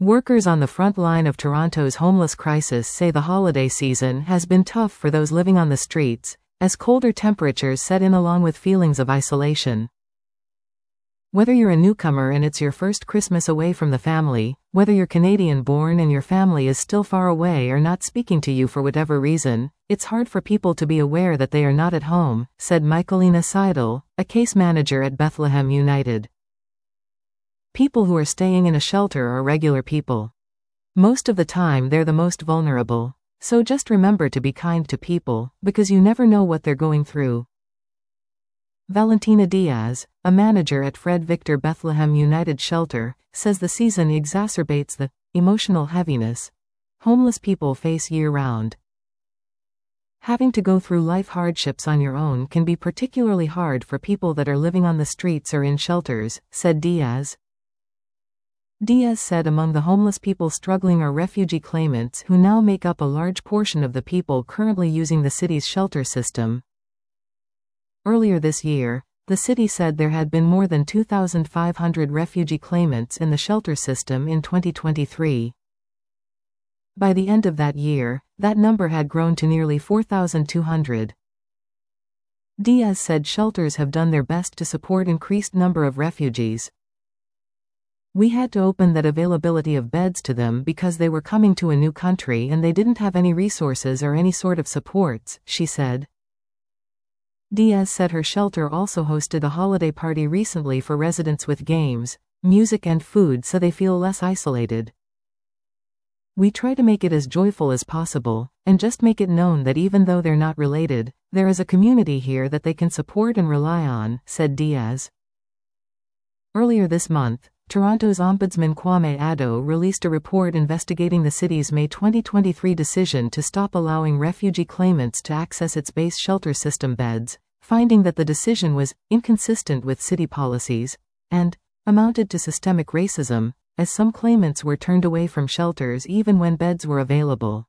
Workers on the front line of Toronto's homeless crisis say the holiday season has been tough for those living on the streets, as colder temperatures set in along with feelings of isolation. Whether you're a newcomer and it's your first Christmas away from the family, whether you're Canadian-born and your family is still far away or not speaking to you for whatever reason, it's hard for people to be aware that they are not at home, said Michaelina Seidel, a case manager at Bethlehem United. People who are staying in a shelter are regular people. Most of the time they're the most vulnerable. So just remember to be kind to people, because you never know what they're going through. Valentina Diaz, a manager at Fred Victor Bethlehem United Shelter, says the season exacerbates the emotional heaviness homeless people face year-round. Having to go through life hardships on your own can be particularly hard for people that are living on the streets or in shelters, said Diaz. Diaz said among the homeless people struggling are refugee claimants who now make up a large portion of the people currently using the city's shelter system. Earlier this year, the city said there had been more than 2,500 refugee claimants in the shelter system in 2023. By the end of that year, that number had grown to nearly 4,200. Diaz said shelters have done their best to support increased number of refugees. We had to open that availability of beds to them because they were coming to a new country and they didn't have any resources or any sort of supports, she said. Diaz said her shelter also hosted a holiday party recently for residents with games, music and food so they feel less isolated. We try to make it as joyful as possible, and just make it known that even though they're not related, there is a community here that they can support and rely on, said Diaz. Earlier this month, Toronto's Ombudsman Kwame Addo released a report investigating the city's May 2023 decision to stop allowing refugee claimants to access its base shelter system beds, finding that the decision was inconsistent with city policies and amounted to systemic racism, as some claimants were turned away from shelters even when beds were available.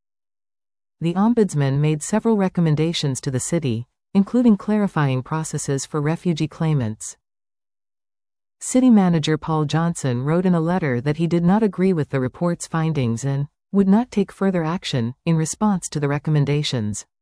The Ombudsman made several recommendations to the city, including clarifying processes for refugee claimants. City Manager Paul Johnson wrote in a letter that he did not agree with the report's findings and would not take further action in response to the recommendations.